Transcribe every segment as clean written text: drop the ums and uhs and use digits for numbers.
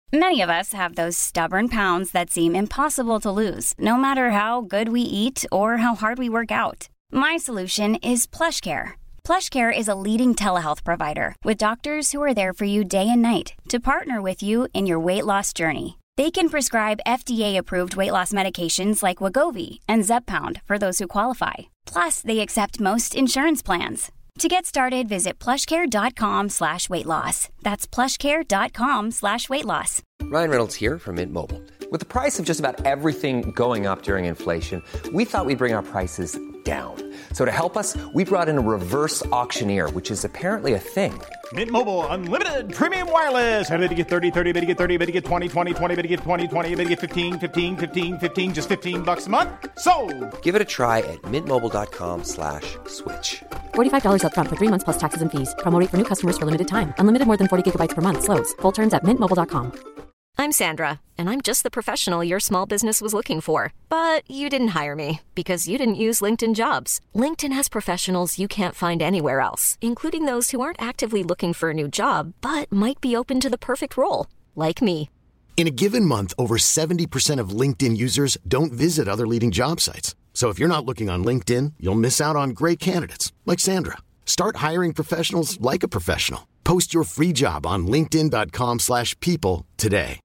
Many of us have those stubborn pounds that seem impossible to lose, no matter how good we eat or how hard we work out. My solution is PlushCare. PlushCare is a leading telehealth provider with doctors who are there for you day and night to partner with you in your weight loss journey. They can prescribe FDA-approved weight loss medications like Wegovy and Zepbound for those who qualify. Plus, they accept most insurance plans. To get started, visit plushcare.com/weightloss. That's plushcare.com/weightloss. Ryan Reynolds here from Mint Mobile. With the price of just about everything going up during inflation, we thought we'd bring our prices down. So to help us, we brought in a reverse auctioneer, which is apparently a thing. Mint Mobile Unlimited Premium Wireless. How to get 30, 30, how to get 30, how to get 20, 20, 20, how to get 20, 20, how to get 15, 15, 15, 15, just $15 a month? Sold! Give it a try at mintmobile.com/switch. $45 up front for 3 months plus taxes and fees. Promo rate for new customers for limited time. Unlimited more than 40 gigabytes per month. Slows full terms at mintmobile.com. I'm Sandra, and I'm just the professional your small business was looking for. But you didn't hire me because you didn't use LinkedIn Jobs. LinkedIn has professionals you can't find anywhere else, including those who aren't actively looking for a new job, but might be open to the perfect role, like me. In a given month, over 70% of LinkedIn users don't visit other leading job sites. So if you're not looking on LinkedIn, you'll miss out on great candidates like Sandra. Start hiring professionals like a professional. Post your free job on linkedin.com/people today.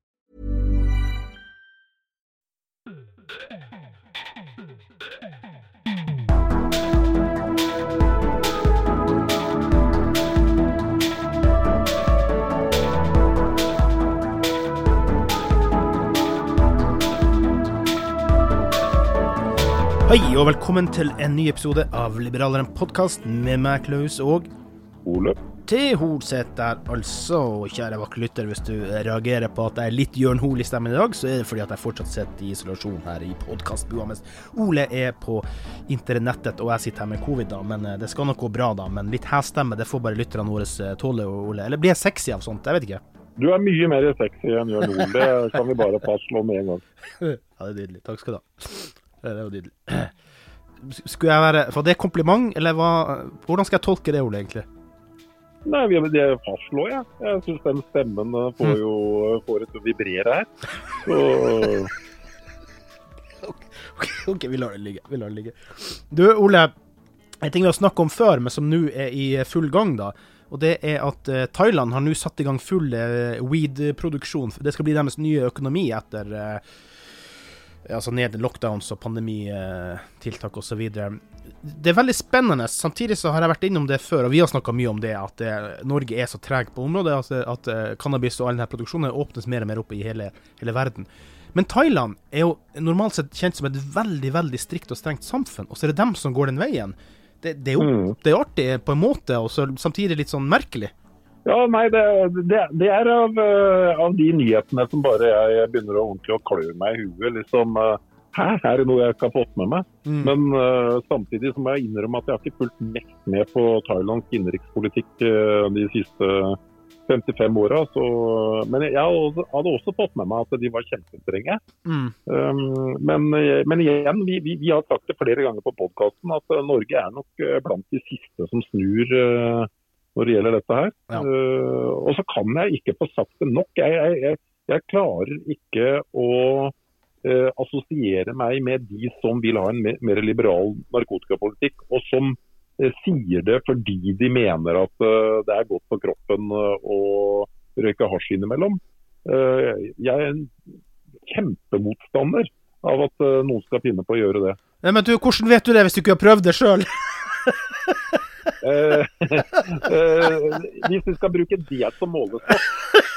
Hei og velkommen til en ny episode av Liberaleren podcast med meg, Klaus, og Ole. Til Holseth der, altså, kjære vakre lytter, hvis du reagerer på at jeg er litt Jørn Hol I stemmen I dag, så det fordi at jeg fortsatt sitter I isolasjon her I podcastbua, mens Ole på internettet, og jeg sitter her med covid da, men det skal nok gå bra da, men litt hæstemme, det får bare lytterne våre tåle, Ole. Eller blir jeg sexy av sånt? Jeg vet ikke. Du mye mer sexy enn Jørn Hol, det kan vi bare fastslå med en gang. Ja, det nydelig. Takk skal du ha. Det var nydelig. Skulle jeg være, for det kompliment, eller hvordan skal jeg tolke det, Ole, egentlig? Nei, det fastslår jeg. Jeg synes den stemmen får det til å vibrere her. Så... Ok, vi lar det ligge. Du, Ole, en ting vi har snakket om før, men som nå I full gang da, og det at Thailand har nå satt I gang full weed-produksjon. Det skal bli deres nye økonomi etter... altså ned lockdowns og pandemitiltak og så videre. Det veldig spennende. Samtidig så har jeg vært innom det før, og vi har snakket mye om det, at Norge så treg på området, at cannabis og all denne produksjonen åpnes mer og mer opp I hele verden. Men Thailand jo normalt sett kjent som et veldig, veldig strikt og strengt samfunn, og så det dem som går den veien. Det jo artig på en måte, og så samtidig litt sånn merkelig. Ja, nei, det av de nyhetene som bare jeg begynner å ordentlig å klø meg I huet, liksom, her det noe jeg ikke har fått med meg. Men samtidig så må jeg innrømme at jeg har ikke fulgt mest med på Thailands innenrikspolitikk de siste 55 årene, men jeg hadde også fått med meg at de var kjempestrenge. Men igjen, vi har sagt det flere ganger på podcasten, at Norge nok blant de siste som snur når det gjelder dette her. Ja. Og så kan jeg ikke få sagt det nok. Jeg klarer ikke å assosiere meg med de som vil ha en mer liberal narkotikapolitikk, og som sier det fordi de mener at det godt for kroppen å røyke hasj innimellom. Jeg en kjempemotstander av at noen skal finne på å gjøre det. Men du, hvordan vet du det hvis du ikke har prøvd det selv? Hvis vi skal bruke det som målestokk.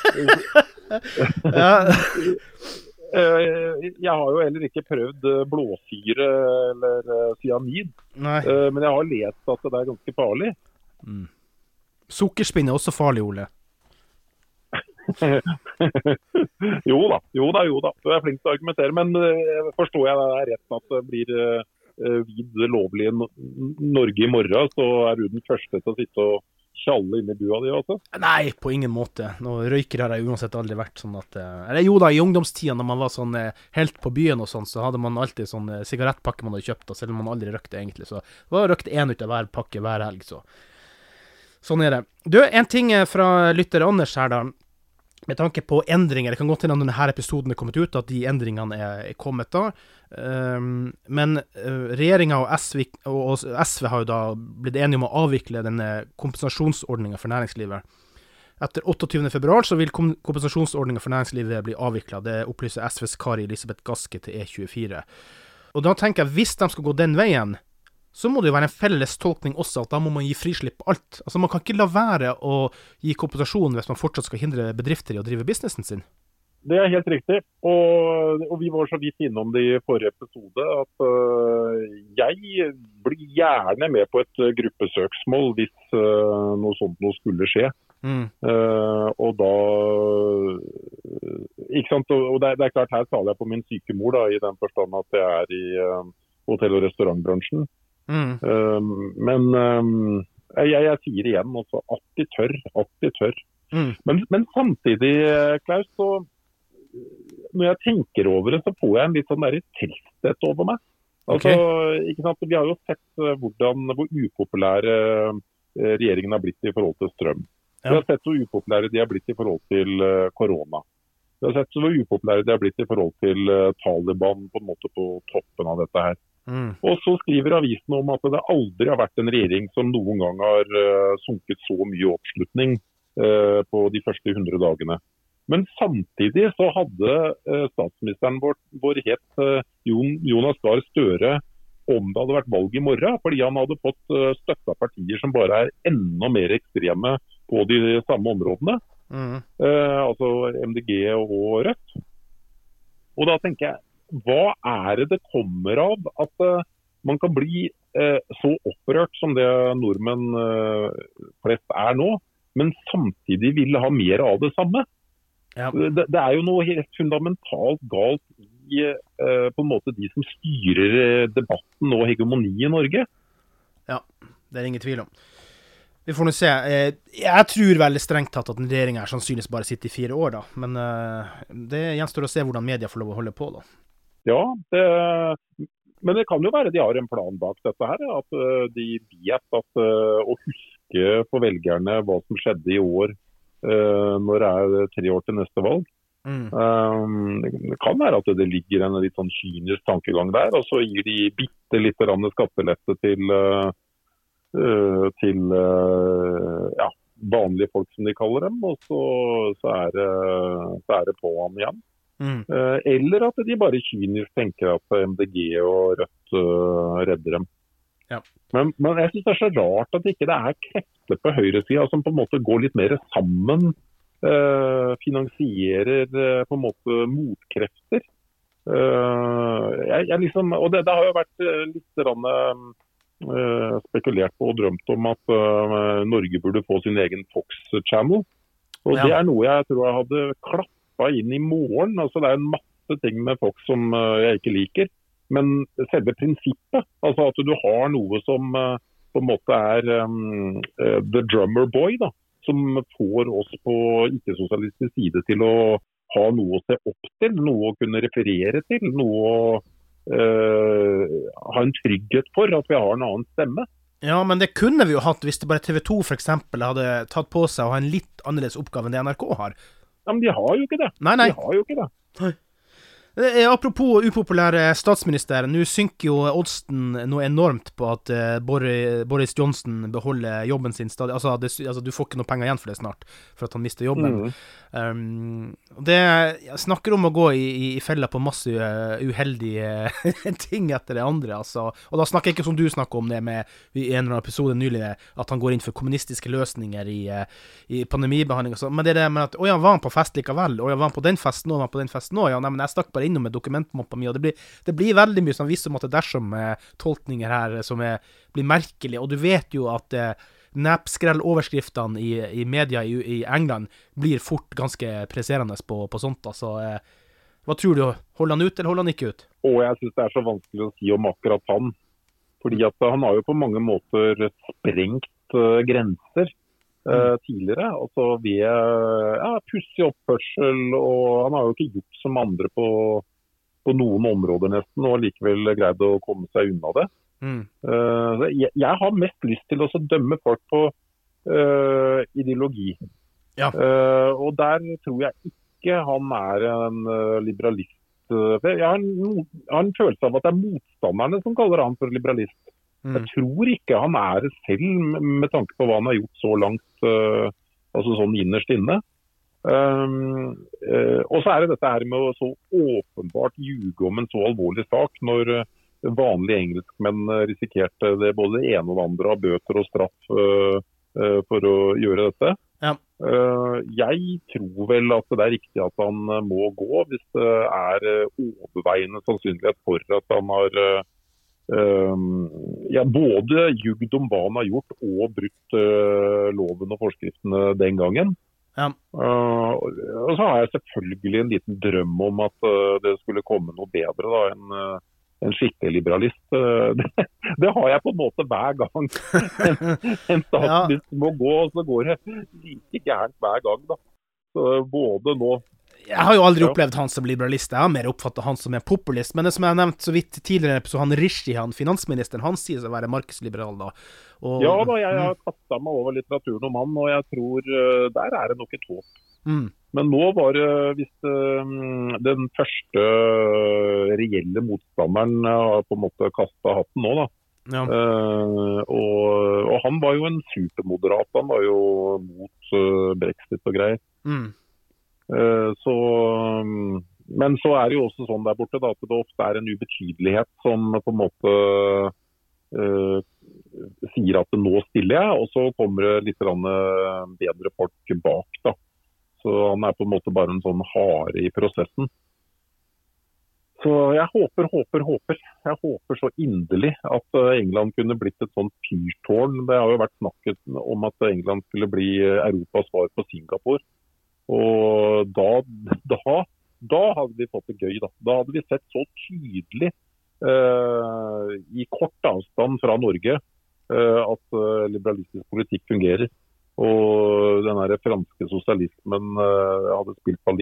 Jeg har jo heller ikke prøvd blåsyre eller cyanid. Men jeg har lest at det ganske farlig. Sukkerspinn også farlig, Ole. Jo da. Du flink til å argumentere, men forstår jeg det rett at det blir vid lovlig Norge I morgen, så du den første til å sitte og kjalle inn I bua di, altså? Nei, på ingen måte. Nå røyker har jeg uansett aldri vært sånn at... Eller jo da, I ungdomstiden når man var sånn helt på byen og sånn, så hadde man alltid sånn sigarettpakke man hadde kjøpt, selv om man aldri røkte egentlig, så det var røkt en ut av hver pakke hver helg, så. Sånn det. Du, en ting fra lytter Anders her da. med tanke på endringer, det kan godt hende når denne episoden er kommet ut, at de endringene er kommet da. Men regjeringen og SV har jo da blitt enige om å avvikle denne kompensasjonsordningen for næringslivet. Etter 28. februar så vil kompensasjonsordningen for næringslivet bli avviklet. Det opplyser SVs Kari Elisabeth Gaske til E24. Og da tenker jeg, hvis de skal gå den veien, så må det jo være en felles tolkning også, at da må man gi frislipp på alt. Altså man kan ikke la være å gi kompensasjon hvis man fortsatt skal hindre bedrifter i å drive businessen sin. Det er helt riktig, og vi var så vidt innom det i forrige episode, at jeg blir gjerne med på et gruppesøksmål hvis noe sånt noe skulle skje. Og da, ikke sant, og det er klart, her taler jeg på min syke mor da, i den forstand at jeg er i hotell- og restaurantbransjen. Men jeg sier igjen også, alltid tør. Men samtidig, Klaus, så når jeg tenker over det, så får jeg en litt sånn der tristhet over meg. Altså, ikke sant? Vi har jo sett hvor upopulære regjeringen har blitt i forhold til strøm. Vi har sett hvor upopulære de har blitt i forhold til korona. Vi har sett hvor upopulære de har blitt i forhold til Taliban på en måte på toppen av dette her. Og så skriver avisen om at det aldri har vært en regjering som noen gang har sunket så mye oppslutning på de første 100 dagene. Men samtidig så hadde statsministeren vår het Jonas Gahr Støre om det hadde vært valg i morgen, fordi han hadde fått støtte av partier som bare er enda mer ekstreme på de samme områdene. Altså MDG og Rødt. Og da tenker jeg, hva er det kommer av at man kan bli så opprørt som det nordmenn flest er nå, men samtidig vil ha mer av det samme? Ja. Det er jo noe helt fundamentalt galt i på en måte de som styrer debatten og hegemoni i Norge. Ja, det er ingen tvil om. Vi får nå se. Jeg tror veldig strengt tatt at en regjering er sannsynligvis bare sitter i 4 år da, men det gjenstår å se hvordan media får lov å holde på da. Ja, men det kan jo være de har en plan bak dette her, at de vet at å huske for velgerne hva som skjedde i år når det er 3 år til neste valg. Det kan være at det ligger en litt sånn kynisk tankegang der, og så gir de bitte litt skattelette til vanlige folk som de kaller dem, og så er det på ham igjen. Eller at de bare kynisk tenker at MDG og Rødt redder dem. Ja. Men jeg synes det er så rart at ikke det er krefter på høyresiden som på en måte går litt mer sammen, finansierer på en måte motkrefter. Jeg liksom, og det har jo vært litt spekulert på og drømt om at Norge burde få sin egen Fox Channel. Og det er noe jeg tror jeg hadde klappet inn i morgen. Altså det er en masse ting med Fox som jeg ikke liker, men selve prinsippet, altså at du har noe som på en måte er the drummer boy da, som får oss på ikke-sosialistisk side til å ha noe å se opp til, noe å kunne referere til, noe å ha en trygghet for at vi har en annen stemme. Ja, men det kunne vi jo hatt hvis det bare TV 2 for eksempel hadde tatt på seg å ha en litt annerledes oppgave enn det NRK har. Ja, men de har jo ikke det. Nei. De har jo ikke det. Nei. Apropos upopulære statsminister, nå synker jo oddsen noe enormt på at Boris Johnson beholder jobben sin stadig. Altså, du får ikke noe penger igjen for det snart, for at han mister jobben. Det snakker om å gå i fella på masse uheldige ting etter det andre, altså. Og da snakker jeg ikke som du snakker om det med i en eller annen episode nylig, at han går inn for kommunistiske løsninger i pandemibehandling og sånn. Men det er det med at, ja, var han på fest likevel? Og ja, var han på den festen nå? Var han på den festen nå? Ja, nei, men jeg stakk bare innom med dokumentmappa mi, og det blir veldig mye som viser om at det dersom tolkninger her som blir merkelige, og du vet jo at nepskrell-overskriftene i media i England blir fort ganske presserende på sånt, altså. Hva tror du? Holder han ut, eller holder han ikke ut? Jeg synes det er så vanskelig å si om akkurat han, fordi at han har jo på mange måter sprengt grenser tidligere, altså ved pussig oppførsel, og han har jo ikke gjort som andre på noen områder nesten, og likevel greid å komme seg unna det. Jeg har mest lyst til å dømme folk på ideologi. Ja. Og der tror jeg ikke han en liberalist. Jeg har en følelse av at det motstanderne som kaller han for liberalist. Jeg tror ikke han det selv med tanke på hva han har gjort så langt, altså sånn innerst inne. Og så det dette her med å så åpenbart ljuge om en så alvorlig sak, når vanlige engelskmenn risikerte det både det ene og det andre av bøter og straff for å gjøre dette. Ja. Jeg tror vel at det riktig at han må gå, hvis det overveiende sannsynlighet for at han har både ljugd om hva han har gjort og brutt loven og forskriftene den gangen. Ja. Og så har jeg selvfølgelig en liten drøm om at det skulle komme noe bedre da, en skikkelig liberalist. Det har jeg på en måte hver gang. En statsminister må gå, og så går det like gærent hver gang da. Så både nå... Jeg har jo aldri opplevd han som liberalist, jeg har mer oppfattet han som en populist, men det som jeg har nevnt så vidt tidligere, så han Rishi, han finansministeren, han sier seg å være markedsliberal da. Og, ja da, jeg har kastet meg over litteraturen om han, og jeg tror der det nok et håp. Men nå var det, hvis den første reelle motstanderen har på en måte kastet hatten nå da, ja. Og han var jo en supermoderat, han var jo mot Brexit og greier. Men så det jo også sånn der borte da, at det ofte en ubetydelighet som på en måte sier at nå stiller jeg, og så kommer det litt bedre folk bak da. Så han på en måte bare en sånn hare i prosessen. Så jeg håper. Jeg håper så inderlig at England kunne blitt et sånt fyrtårn. Det har jo vært snakket om at England skulle bli Europas svar på Singapore. Og da hadde vi fått det gøy da. Da hadde vi sett så tydelig i kort avstand fra Norge at liberalistisk politikk fungerer. Og den her franske sosialismen hadde spilt på litt.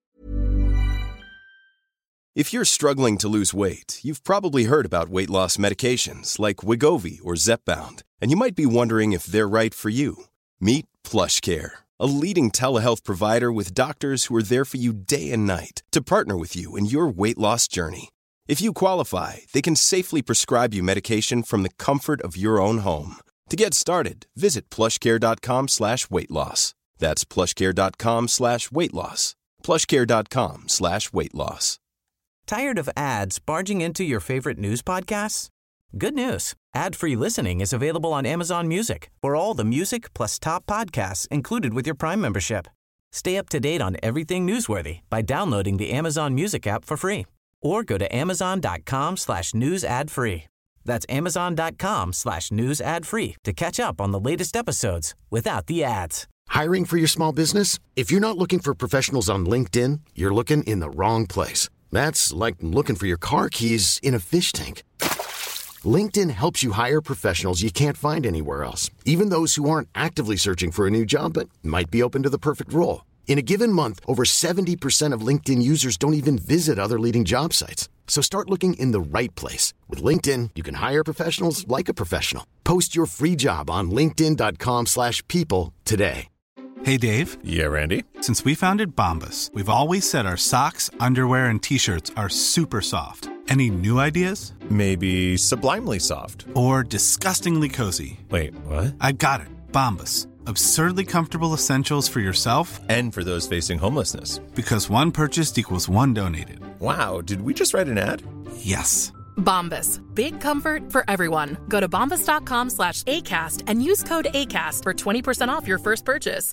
If you're struggling to lose weight, you've probably heard about weight loss medications like Wegovy or Zepbound, and you might be wondering if they're right for you. Meet PlushCare, a leading telehealth provider with doctors who are there for you day and night to partner with you in your weight loss journey. If you qualify, they can safely prescribe you medication from the comfort of your own home. To get started, visit plushcare.com/weightloss. That's plushcare.com/weightloss. plushcare.com/weightloss. Tired of ads barging into your favorite news podcasts? Good news. Ad-free listening is available on Amazon Music for all the music plus top podcasts included with your Prime membership. Stay up to date on everything newsworthy by downloading the Amazon Music app for free or go to amazon.com/news ad free. That's amazon.com/news ad free to catch up on the latest episodes without the ads. Hiring for your small business? If you're not looking for professionals on LinkedIn, you're looking in the wrong place. That's like looking for your car keys in a fish tank. LinkedIn helps you hire professionals you can't find anywhere else, even those who aren't actively searching for a new job but might be open to the perfect role. In a given month, over 70% of LinkedIn users don't even visit other leading job sites. So start looking in the right place. With LinkedIn, you can hire professionals like a professional. Post your free job on linkedin.com/people today. Hey, Dave. Yeah, Randy. Since we founded Bombas, we've always said our socks, underwear, and T-shirts are super soft. Any new ideas? Maybe sublimely soft. Or disgustingly cozy. Wait, what? I got it. Bombas. Absurdly comfortable essentials for yourself and for those facing homelessness. Because one purchased equals one donated. Wow, did we just write an ad? Yes. Bombas. Big comfort for everyone. Go to bombas.com/ACAST and use code ACAST for 20% off your first purchase.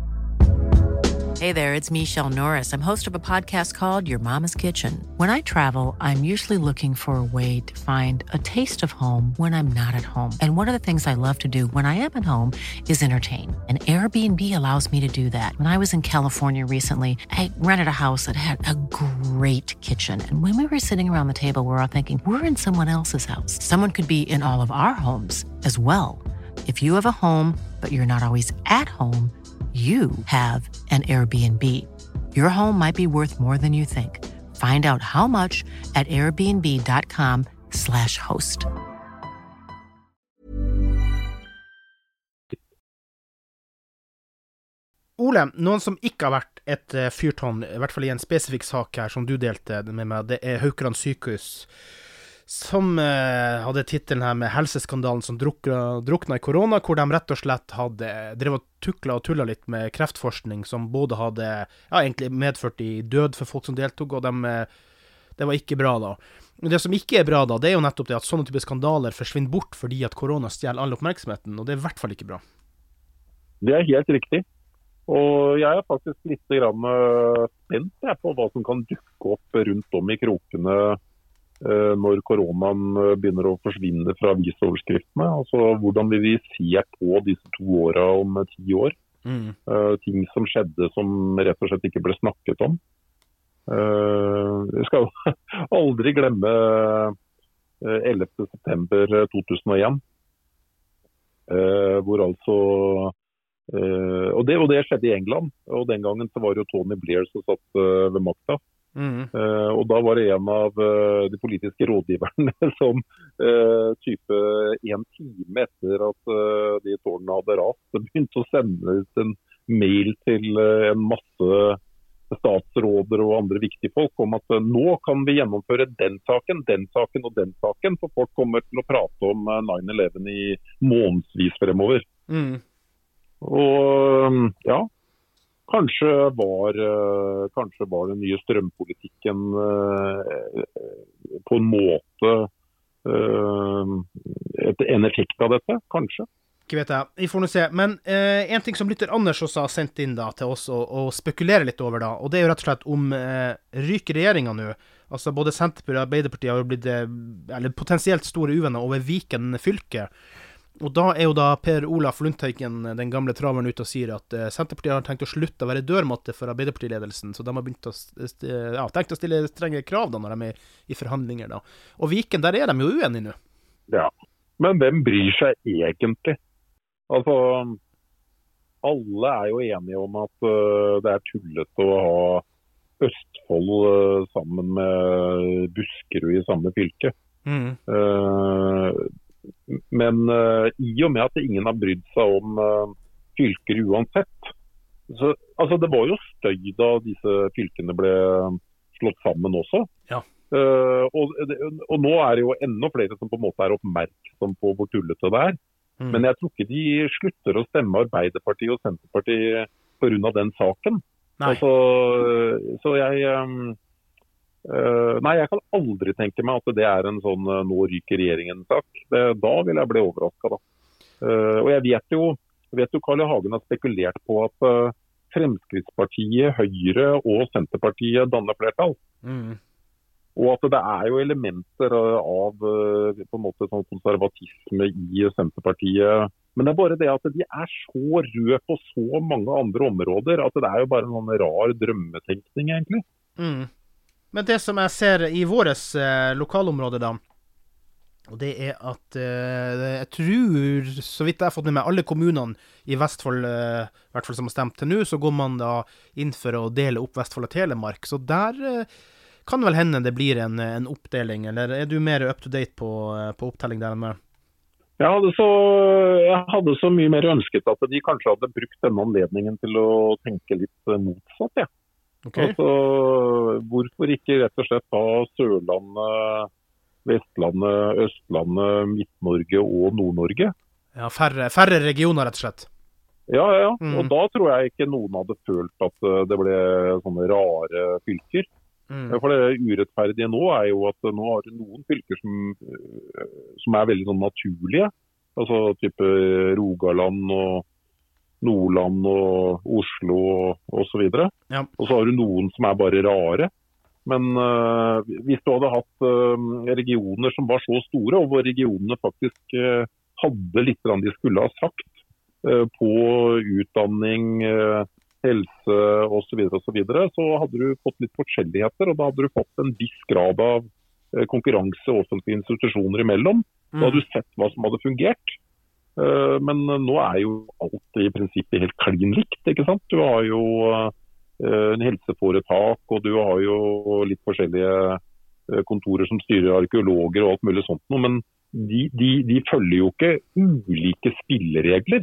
Hey there, it's Michelle Norris. I'm host of a podcast called Your Mama's Kitchen. When I travel, I'm usually looking for a way to find a taste of home when I'm not at home. And one of the things I love to do when I am at home is entertain. And Airbnb allows me to do that. When I was in California recently, I rented a house that had a great kitchen. And when we were sitting around the table, we were all thinking, we're in someone else's house. Someone could be in all of our homes as well. If you have a home, but you're not always at home, you have an Airbnb. Your home might be worth more than you think. Find out how much at airbnb.com/host. Ole, noen som ikke har vært et fyrtårn, I hvert fall I en spesifikk sak her som du delte med meg, det Haukeland sykehus, som hadde titelen her med helseskandalen som drukna I korona, hvor de rett og slett hadde drevet tukla og tulla litt med kreftforskning, som både hadde egentlig medført I død for folk som deltog, og det var ikke bra da. Det som ikke bra da, det jo nettopp det at sånne typer skandaler forsvinner bort fordi at korona stjeler all oppmerksomheten, og det I hvert fall ikke bra. Det helt riktig. Og jeg faktisk litt spent på hva som kan dukke opp rundt om I krokene når koronaen begynner å forsvinne fra avisoverskriftene. Altså hvordan vil vi se på disse 2 årene om 10 år? Ting som skjedde som rett og slett ikke ble snakket om. Jeg skal aldri glemme 11. september 2001, hvor altså og det skjedde I England, og den gangen så var det jo Tony Blair som satt ved makta. Og da var det en av de politiske rådgiverne som type 1 time etter at de tårnene hadde rast, begynte å sende ut en mail til en masse statsråder og andre viktige folk om at nå kan vi gjennomføre den saken og den saken, for folk kommer til å prate om 9/11 I månedsvis fremover. Og ja, kanskje var den nye strømpolitikken på en måte en effekt av dette, kanskje. Ikke vet jeg, vi får nå se. Men en ting som lytter Anders også har sendt inn da, til oss og spekulere litt over da, og det jo rett og slett om ryker regjeringen nå. Altså både Senterpartiet og Arbeiderpartiet har jo blitt potensielt store uvenner over Viken fylke. Og da jo da Per Olaf Lundteigen, den gamle traveren, ute og sier at Senterpartiet har tenkt å slutte å være dørmatte for Arbeiderpartiledelsen, så de har begynt tenkt å stille strenge krav da når de I forhandlinger da. Og Viken, der de jo uenige nå. Ja, men hvem bryr seg egentlig? Altså, alle jo enige om at det tullete å ha Østfold sammen med Buskerud I samme fylke. Men I og med at ingen har brydd seg om fylker uansett, så, altså det var jo støy da disse fylkene ble slått sammen også. Ja. Og nå det jo enda flere som på en måte oppmerksom på hvor tullete det Men jeg tror ikke de slutter å stemme Arbeiderpartiet og Senterpartiet på grunn av den saken. Altså, så nei, jeg kan aldri tenke meg at det en sånn nå ryker regjeringen-sak. Da vil jeg bli overrasket da. Og jeg vet jo Carl I. Hagen har spekulert på at Fremskrittspartiet, Høyre og Senterpartiet danner flertall. Og at det jo elementer av på en måte sånn konservatisme I Senterpartiet. Men det bare det at de så røde på så mange andre områder, at det jo bare en sånn rar drømmetenkning egentlig. Men det som jeg ser I våres lokalområde da, og det at jeg tror, så vidt jeg har fått med meg, alle kommunene I Vestfold, I hvert fall som har stemt til nå, så går man da inn for å dele opp Vestfold og Telemark. Så der kan vel hende det blir en oppdeling, eller du mer up to date på opptelling der enn meg? Jeg hadde så mye mer ønsket at de kanskje hadde brukt denne anledningen til å tenke litt motsatt, ja. Okay. Altså, hvorfor ikke rett og slett ha Sørlandet, Vestlandet, Østlandet, Midt-Norge og Nord-Norge? Ja, færre regioner rett og slett. Ja. Og da tror jeg ikke noen hadde følt at det ble sånne rare fylker. For det urettferdige nå jo at nå har du noen fylker som veldig sånn naturlige, altså type Rogaland og Nordland og Oslo og så videre. Ja. Og så har du noen som bare rare. Men hvis du hadde hatt regioner som var så store, og hvor regionene faktisk hadde litt de skulle ha sagt på utdanning, helse og så videre, så hadde du fått litt forskjelligheter, og da hadde du fått en viss grad av konkurranse og offentlige institusjoner imellom. Da hadde du sett hva som hadde fungert. Men nå jo alt I prinsippet helt klin likt, ikke sant? Du har jo en helseforetak, og du har jo litt forskjellige kontorer som styrer arkeologer og alt mulig sånt, men de følger jo ikke ulike spilleregler.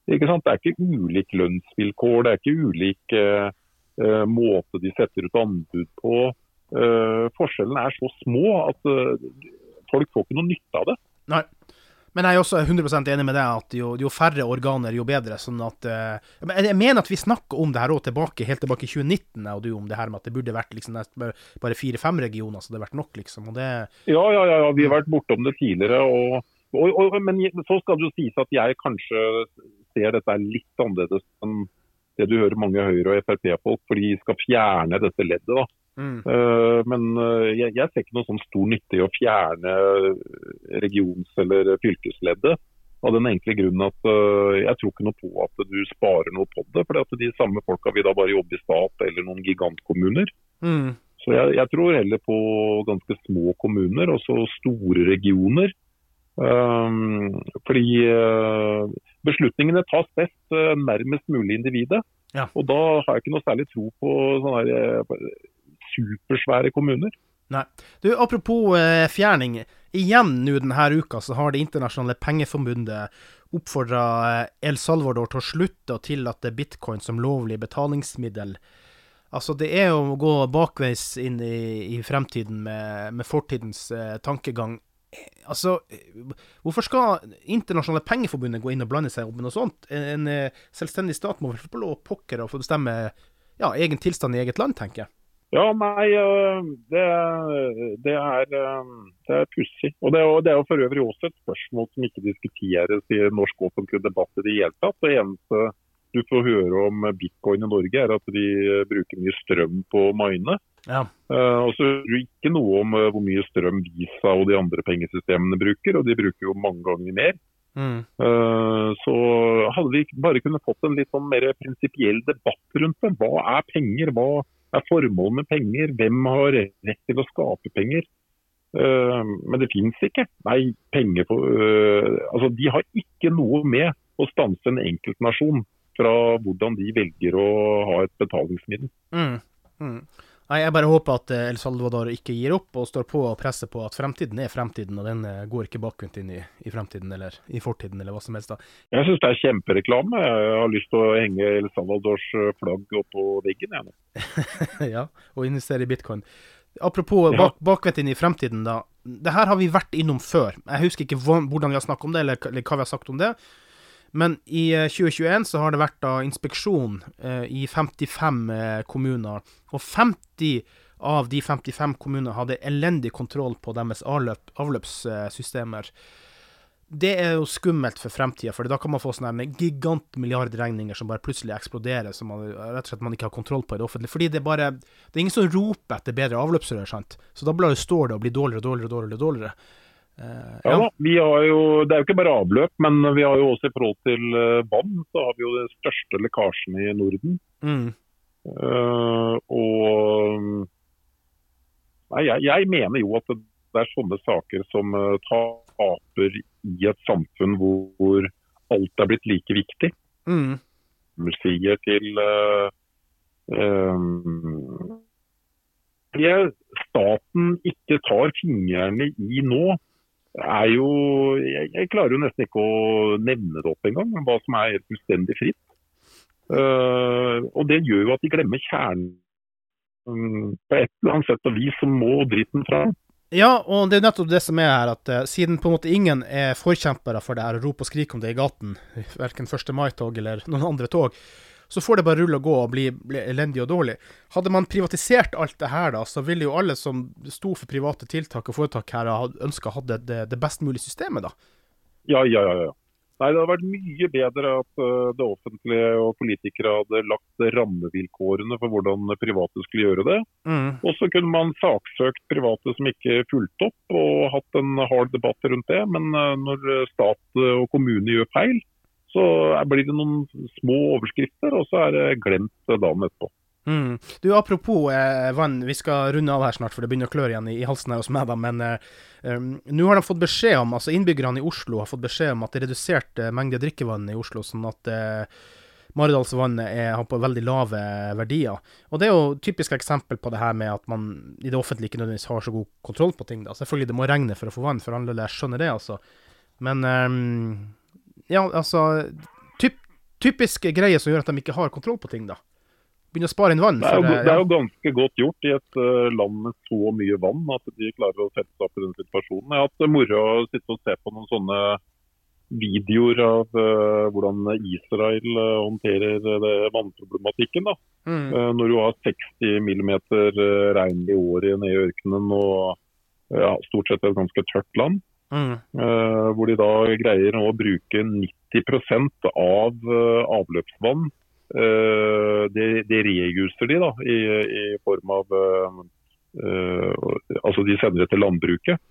Ikke sant? Det ikke ulik lønnsvilkår, det ikke ulik måte de setter ut anbud på. Forskjellene så små at folk får ikke noe nytte av det. Nei. Men jeg også 100% enig med deg at jo færre organer, jo bedre. Sånn at, jeg mener at vi snakker om det her også helt tilbake i 2019, og du om det her med at det burde vært liksom, bare 4-5 regioner, så det har vært nok, liksom. Og det... Ja, vi har vært bortom det tidligere, men så skal det jo sies at jeg kanskje ser dette litt annerledes enn det du hører mange Høyre- og FrP-folk, fordi de skal fjerne dette leddet da. Men jeg ser ikke noe sånn stor nytte i å fjerne regions- eller fylkesleddet av den enkle grunnen at jeg tror ikke noe på at du sparer noe på det, for at de samme folka vil da bare jobbe i stat eller noen gigantkommuner. Så jeg tror heller på ganske små kommuner og så store regioner, fordi beslutningene tas best nærmest mulig individet, og da har jeg ikke noe særlig tro på sånne her supersvære kommuner. Nei. Du, apropos fjerning, igjen nå denne uka så har det internasjonale pengeforbundet oppfordret El Salvador til å slutte å tillate bitcoin som lovlig betalingsmiddel. Altså det jo å gå bakveis inn i fremtiden med fortidens tankegang. Altså, hvorfor skal internasjonale pengeforbundet gå inn og blande seg opp med noe sånt? En selvstendig stat må vel få lov å pokkere og få bestemme egen tilstand i eget land, tenker jeg. Ja, nei, det pussig. Og det jo for øvrig også et spørsmål som ikke diskuteres i norsk offentlig debatt i det hele tatt. Det eneste du får høre om bitcoin i Norge at de bruker mye strøm på å mine. Ja. Og så hører du ikke noe om hvor mye strøm Visa og de andre pengesystemene bruker, og de bruker jo mange ganger mer. Så hadde vi bare kunnet fått en litt sånn mer prinsipiell debatt rundt det. Hva penger? Hva formålet med penger? Hvem har rett til å skape penger? Men det finnes ikke. Nei, penger altså de har ikke noe med å stanse en enkeltnasjon fra hvordan de velger å ha et betalingsmiddel. Nei, jeg bare håper at El Salvador ikke gir opp og står på og presser på at fremtiden fremtiden, og den går ikke bakvendt inn i fremtiden eller i fortiden eller hva som helst da. Jeg synes det kjempereklame. Jeg har lyst til å henge El Salvadors flagg opp på veggen. Ja, og investere i bitcoin. Apropos bakvendt inn i fremtiden da. Det her har vi vært innom før. Jeg husker ikke hvordan vi har snakket om det, eller hva vi har sagt om det. Men i 2021 så har det vært da inspeksjon i 55 kommuner, og 50 av de 55 kommunene hadde elendig kontroll på deres avløpssystemer. Det jo skummelt for fremtiden, for da kan man få sånne gigantmilliardregninger som bare plutselig eksploderer, som rett og slett man ikke har kontroll på i det offentlige. Fordi det ingen som roper etter bedre avløpsrør, sant? Så da bare står det og blir dårligere. Ja, vi har jo, det jo ikke bare avløp, men vi har jo også i forhold til vann, så har vi jo det største lekkasjen i Norden. Jeg mener jo at det sånne saker som taper i et samfunn hvor alt blitt like viktig. Sier til staten ikke tar fingrene i nå, jo, jeg klarer jo nesten ikke å nevne det opp en gang, hva som helt fullstendig fritt. Og det gjør jo at de glemmer kjernen på et eller annet sett, og vi som må dritten fra. Ja, og det nettopp det som her, at siden på en måte ingen forkjempere for det her, og rope og skrike om det i gaten, hverken 1. mai-tog eller noen andre tog, så får det bare rulle og gå og bli elendig og dårlig. Hadde man privatisert alt det her da, så ville jo alle som sto for private tiltak og foretak her ønsket hadde det best mulige systemet da. Ja. Nei, det hadde vært mye bedre at det offentlige og politikere hadde lagt rammevilkårene for hvordan private skulle gjøre det. Og så kunne man saksøkt private som ikke fulgte opp og hatt en hard debatt rundt det. Men når stat og kommune gjør feil, så blir det noen små overskrifter, og så det glemt dagen etterpå. Du, apropos vann, vi skal runde av her snart, for det begynner å kløre igjen i halsen her hos meg da, men nå har de fått beskjed om, altså innbyggerne i Oslo har fått beskjed om at det reduserte mengde drikkevann i Oslo, sånn at Maridalsvannet har på veldig lave verdier. Og det jo typisk eksempel på det her med at man i det offentlige ikke nødvendigvis har så god kontroll på ting da. Selvfølgelig det må regne for å få vann, for alle skjønner det altså. Men ja, altså typisk greie som gjør at de ikke har kontroll på ting da? Begynner å spare inn vann? Det er jo ganske godt gjort i et land med så mye vann at de klarer å sette seg opp i den situasjonen. Jeg har hatt moro å sitte og se på noen sånne videoer av hvordan Israel håndterer vannproblematikken da. Når du har 60 millimeter regn i året nede i ørkenen og stort sett et ganske tørt land, hvor de da greier å bruke 90% av avløpsvann. Det rejuster de da i form av altså de sender det til landbruket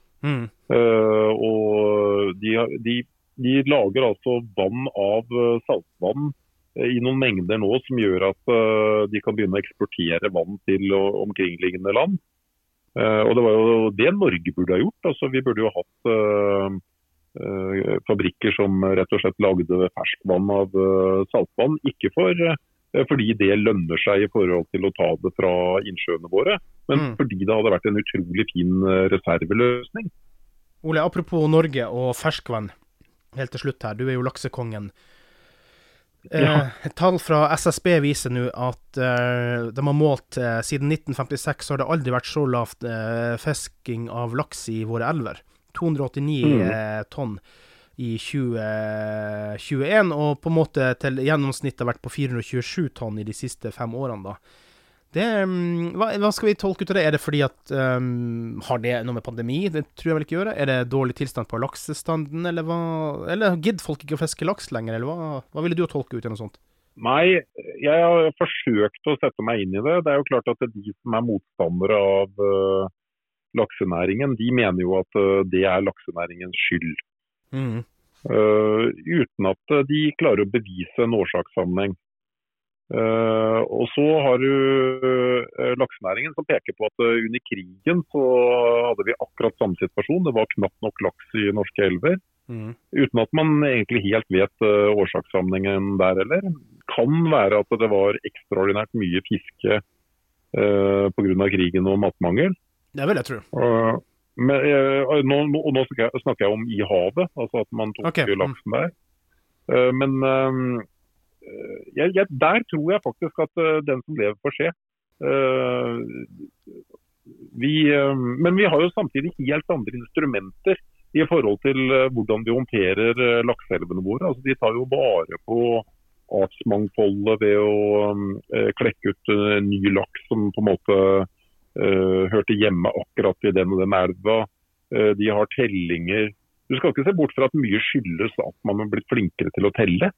og de lager altså vann av saltvann i noen mengder nå som gjør at de kan begynne å eksportere vann til omkringliggende land. Og det var jo det Norge burde ha gjort. Altså, vi burde jo hatt fabrikker som rett og slett lagde ferskvann av saltvann, ikke fordi det lønner seg i forhold til å ta det fra innsjøene våre, men fordi det hadde vært en utrolig fin reserveløsning. Ole, apropos Norge og ferskvann, helt til slutt her, du er jo laksekongen. Tall fra SSB viser nå at de har målt siden 1956 så har det aldri vært så lavt fisking av laks i våre elver. 289 tonn i 2021, og på en måte til gjennomsnitt har vært på 427 tonn i de siste 5 årene da. Hva skal vi tolke ut av det? Er det fordi at har det noe med pandemi? Det tror jeg vel ikke gjør det. Er det dårlig tilstand på laksestanden, eller gidder folk ikke å fiske laks lenger, eller hva ville du tolke ut av noe sånt? Nei, jeg har forsøkt å sette meg inn i det. Det er jo klart at de som er motstandere av laksenæringen, de mener jo at det er laksenæringens skyld. Uten at de klarer å bevise en årsakssammenheng. Og så har du laksenæringen som peker på at under krigen så hadde vi akkurat samme situasjon. Det var knapt nok laks i norske elver. Uten at man egentlig helt vet årsakssammenhengen der eller. Kan være at det var ekstraordinært mye fiske på grunn av krigen og matmangel. Det vil jeg tro. Nå snakker jeg om i havet, altså at man tok laksen der. Men der tror jeg faktisk at den som lever får se. Men vi har jo samtidig helt andre instrumenter i forhold til hvordan vi håndterer lakseelvene våre. Altså, de tar jo bare på artsmangfoldet ved å klekke ut ny laks som på en måte hørte hjemme akkurat i den og den elva. De har tellinger. Du skal ikke se bort fra at mye skyldes at man har blitt flinkere til å telle.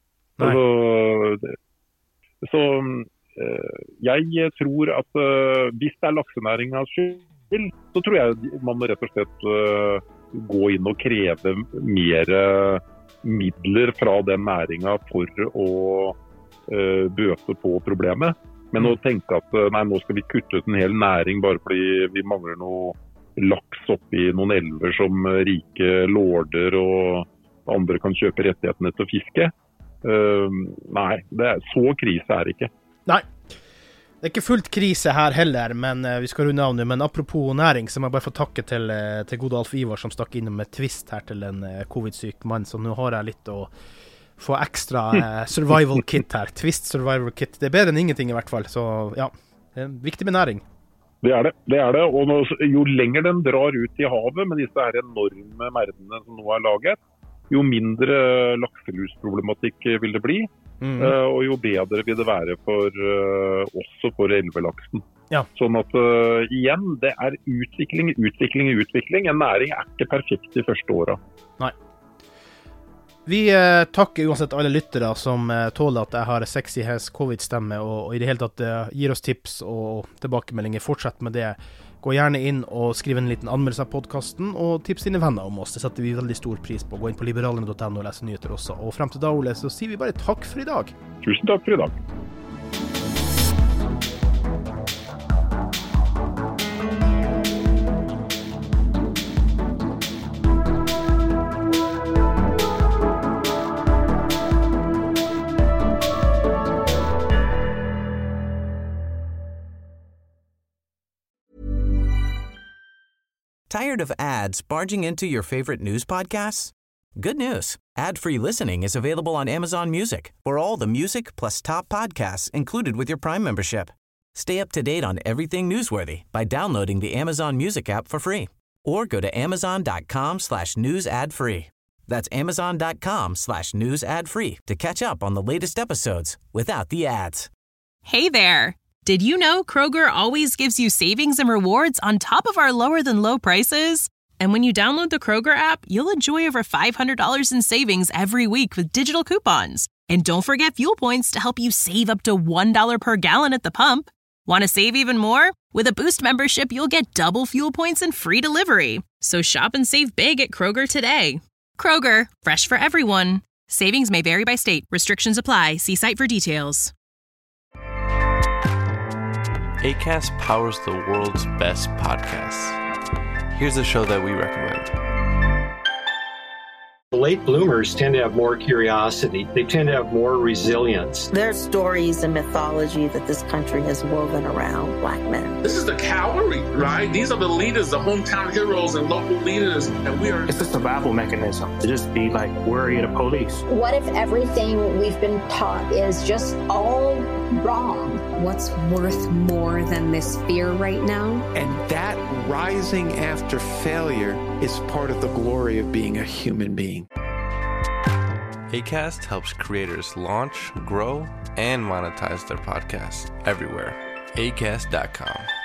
Så jeg tror at hvis det er laksenæringens skyld, så tror jeg man rett og slett gå inn og kreve mer midler fra den næringen for å bøte på problemet. Men å tenke at nei, nå skal vi kutte ut en hel næring bare fordi vi mangler noe laks oppi noen elver som rike lorder og andre kan kjøpe rettighetene til å fiske. Nei, så krise er det ikke. Nei, det er ikke fullt krise her heller, men vi skal runde av nå. Men apropos næring, så må jeg bare få takke til gode Alf Ivar som stakk innom med twist her til en covid-syk mann, så nå har jeg litt å få ekstra survival kit her. Twist survival kit, det er bedre enn ingenting i hvert fall, så ja, det er viktig med næring. Det er det, og jo lenger den drar ut i havet med disse her enorme merdene som nå er laget, jo mindre lakselusproblematikk vil det bli, og jo bedre vil det være også for elvelaksen. Ja. Sånn at igjen, det er utvikling. En næring er ikke perfekt de første årene. Nei. Vi takker uansett alle lyttere som tåler at jeg har sexy covid-stemme, og i det hele tatt gir oss tips og tilbakemeldinger. Fortsett med det. Gå gjerne inn og skriv en liten anmeldelse av podcasten, og tips dine venner om oss. Det setter vi veldig stor pris på. Gå inn på liberalene.no og lese nyheter også. Og frem til da, Ole, så sier vi bare takk for i dag. Tusen takk for i dag. Tired of ads barging into your favorite news podcasts? Good news. Ad-free listening is available on Amazon Music for all the music plus top podcasts included with your Prime membership. Stay up to date on everything newsworthy by downloading the Amazon Music app for free or go to amazon.com/news ad free. That's amazon.com/news ad free to catch up on the latest episodes without the ads. Hey there. Did you know Kroger always gives you savings and rewards on top of our lower than low prices? And when you download the Kroger app, you'll enjoy over $500 in savings every week with digital coupons. And don't forget fuel points to help you save up to $1 per gallon at the pump. Want to save even more? With a Boost membership, you'll get double fuel points and free delivery. So shop and save big at Kroger today. Kroger, fresh for everyone. Savings may vary by state. Restrictions apply. See site for details. Acast powers the world's best podcasts. Here's a show that we recommend. Late bloomers tend to have more curiosity. They tend to have more resilience. There's stories and mythology that this country has woven around Black men. This is the cavalry, right? These are the leaders, the hometown heroes and local leaders. And we are... It's a survival mechanism to just be like, worry the police. What if everything we've been taught is just all wrong? What's worth more than this fear right now? And that rising after failure is part of the glory of being a human being. Acast helps creators launch, grow, and monetize their podcasts everywhere. Acast.com.